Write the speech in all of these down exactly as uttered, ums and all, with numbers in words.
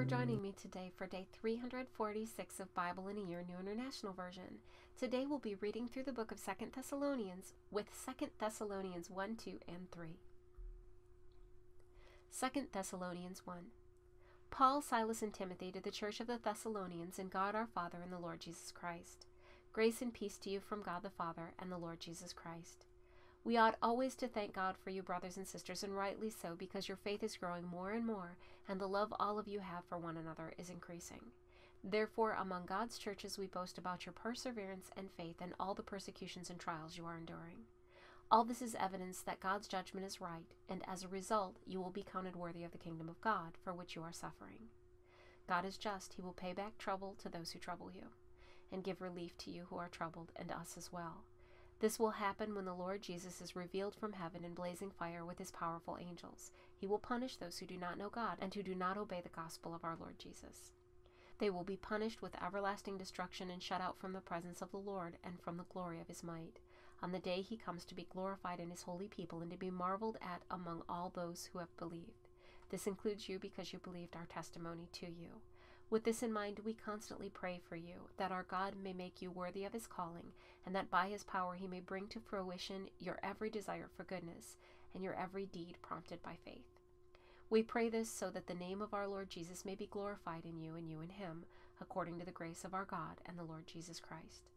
joining me today for day three hundred forty-six of Bible in a Year, New International Version. Today we'll be reading through the book of Second Thessalonians with Second Thessalonians one, two, and three. Second Thessalonians one. Paul, Silas, and Timothy to the church of the Thessalonians in God our Father and the Lord Jesus Christ. Grace and peace to you from God the Father and the Lord Jesus Christ. We ought always to thank God for you, brothers and sisters, and rightly so, because your faith is growing more and more, and the love all of you have for one another is increasing. Therefore, among God's churches we boast about your perseverance and faith and all the persecutions and trials you are enduring. All this is evidence that God's judgment is right, and as a result you will be counted worthy of the kingdom of God, for which you are suffering. God is just. He will pay back trouble to those who trouble you, and give relief to you who are troubled, and us as well. This will happen when the Lord Jesus is revealed from heaven in blazing fire with his powerful angels. He will punish those who do not know God and who do not obey the gospel of our Lord Jesus. They will be punished with everlasting destruction and shut out from the presence of the Lord and from the glory of his might, on the day he comes to be glorified in his holy people and to be marveled at among all those who have believed. This includes you, because you believed our testimony to you. With this in mind, we constantly pray for you, that our God may make you worthy of his calling, and that by his power he may bring to fruition your every desire for goodness, and your every deed prompted by faith. We pray this so that the name of our Lord Jesus may be glorified in you and you in him, according to the grace of our God and the Lord Jesus Christ.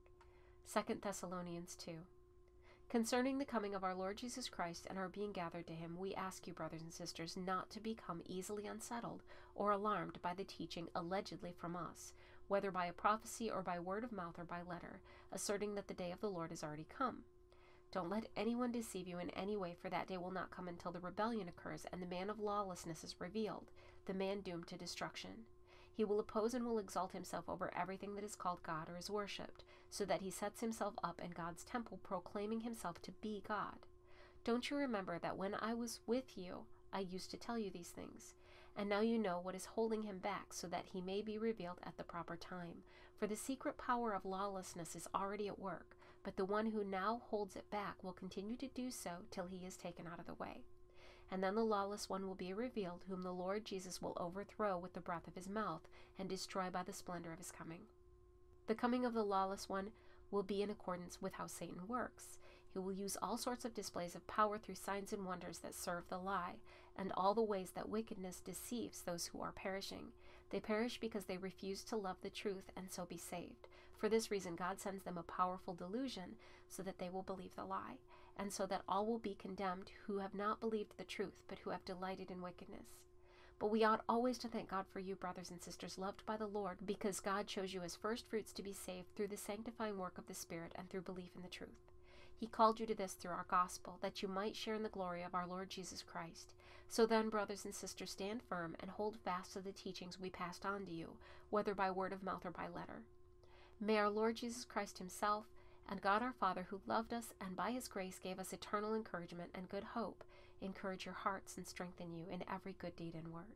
Second Thessalonians two. Concerning the coming of our Lord Jesus Christ and our being gathered to him, we ask you, brothers and sisters, not to become easily unsettled or alarmed by the teaching allegedly from us, whether by a prophecy or by word of mouth or by letter, asserting that the day of the Lord is already come. Don't let anyone deceive you in any way, for that day will not come until the rebellion occurs and the man of lawlessness is revealed, the man doomed to destruction. He will oppose and will exalt himself over everything that is called God or is worshipped, so that he sets himself up in God's temple, proclaiming himself to be God. Don't you remember that when I was with you, I used to tell you these things? And now you know what is holding him back, so that he may be revealed at the proper time. For the secret power of lawlessness is already at work, but the one who now holds it back will continue to do so till he is taken out of the way. And then the lawless one will be revealed, whom the Lord Jesus will overthrow with the breath of his mouth and destroy by the splendor of his coming. The coming of the lawless one will be in accordance with how Satan works. He will use all sorts of displays of power through signs and wonders that serve the lie, and all the ways that wickedness deceives those who are perishing. They perish because they refuse to love the truth and so be saved. For this reason God sends them a powerful delusion, so that they will believe the lie, and so that all will be condemned who have not believed the truth, but who have delighted in wickedness. But we ought always to thank God for you, brothers and sisters, loved by the Lord, because God chose you as first fruits to be saved through the sanctifying work of the Spirit and through belief in the truth. He called you to this through our gospel, that you might share in the glory of our Lord Jesus Christ. So then, brothers and sisters, stand firm and hold fast to the teachings we passed on to you, whether by word of mouth or by letter. May our Lord Jesus Christ himself and God our Father, who loved us and by his grace gave us eternal encouragement and good hope, encourage your hearts and strengthen you in every good deed and word.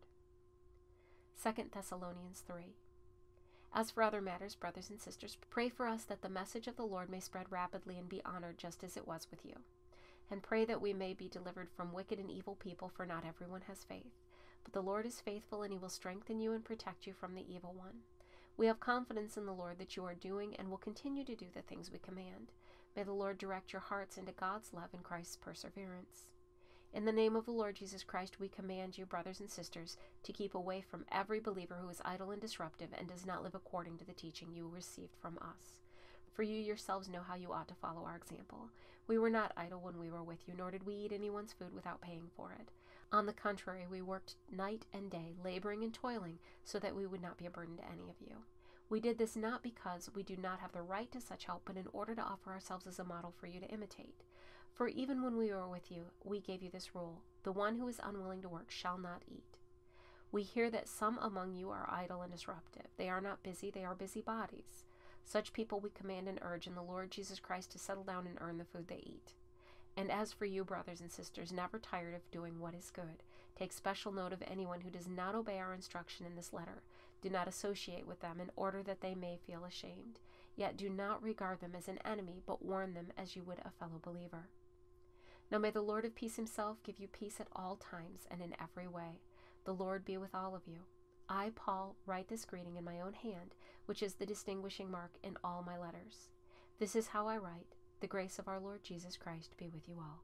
Second Thessalonians three. As for other matters, brothers and sisters, pray for us that the message of the Lord may spread rapidly and be honored just as it was with you. And pray that we may be delivered from wicked and evil people, for not everyone has faith. But the Lord is faithful, and he will strengthen you and protect you from the evil one. We have confidence in the Lord that you are doing and will continue to do the things we command. May the Lord direct your hearts into God's love and Christ's perseverance. In the name of the Lord Jesus Christ, we command you, brothers and sisters, to keep away from every believer who is idle and disruptive and does not live according to the teaching you received from us. For you yourselves know how you ought to follow our example. We were not idle when we were with you, nor did we eat anyone's food without paying for it. On the contrary, we worked night and day, laboring and toiling, so that we would not be a burden to any of you. We did this not because we do not have the right to such help, but in order to offer ourselves as a model for you to imitate. For even when we were with you, we gave you this rule: the one who is unwilling to work shall not eat. We hear that some among you are idle and disruptive. They are not busy, they are busybodies. Such people we command and urge in the Lord Jesus Christ to settle down and earn the food they eat. And as for you, brothers and sisters, never tired of doing what is good. Take special note of anyone who does not obey our instruction in this letter. Do not associate with them, in order that they may feel ashamed. Yet do not regard them as an enemy, but warn them as you would a fellow believer. Now may the Lord of peace himself give you peace at all times and in every way. The Lord be with all of you. I, Paul, write this greeting in my own hand, which is the distinguishing mark in all my letters. This is how I write. The grace of our Lord Jesus Christ be with you all.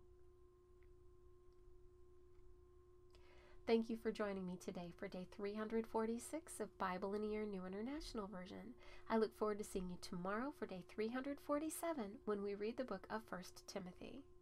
Thank you for joining me today for day three hundred forty-six of Bible in a Year New International Version. I look forward to seeing you tomorrow for day three hundred forty-seven when we read the book of First Timothy.